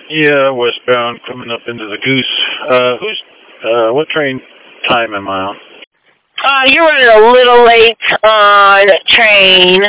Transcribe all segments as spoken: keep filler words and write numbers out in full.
Yeah, westbound, coming up into the Goose. Uh, who's, uh, what train time am I on? Uh, you're running a little late on train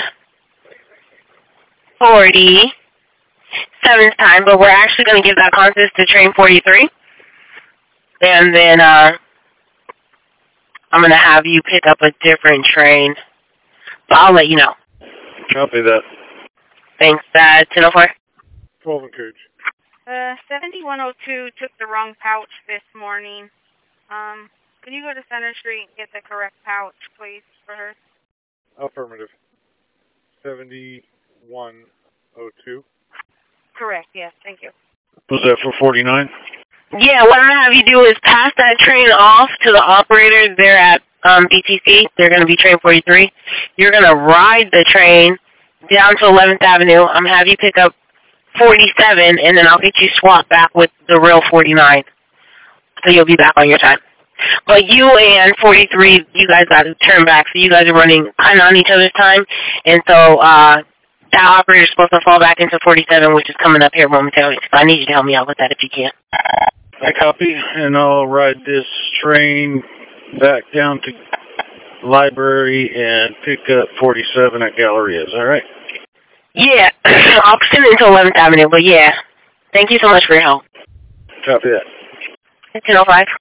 forty, seventh time, but we're actually going to give that consist to train forty-three. And then, uh, I'm going to have you pick up a different train. But I'll let you know. Copy that. Thanks, uh, ten oh four. twelve and Cooch. Uh, seventy-one oh two took the wrong pouch this morning. Um, can you go to Center Street and get the correct pouch, please, for her? Affirmative. seventy-one oh two. Correct, yes, thank you. Was that for forty-nine? Yeah, what I'm going to have you do is pass that train off to the operator there at um, B T C. They're going to be train forty-three. You're going to ride the train down to eleventh Avenue. I'm going to have you pick up forty-seven, and then I'll get you swapped back with the real forty-nine. So you'll be back on your time. But you and forty-three, you guys got to turn back. So you guys are running kind of on each other's time. And so uh, that operator is supposed to fall back into forty-seven, which is coming up here momentarily. So I need you to help me out with that if you can. I copy, and I'll ride this train back down to library and pick up forty-seven at Galleria's, all right? Yeah, I'll send it to eleventh Avenue, but yeah. Thank you so much for your help. Copy that. ten oh five.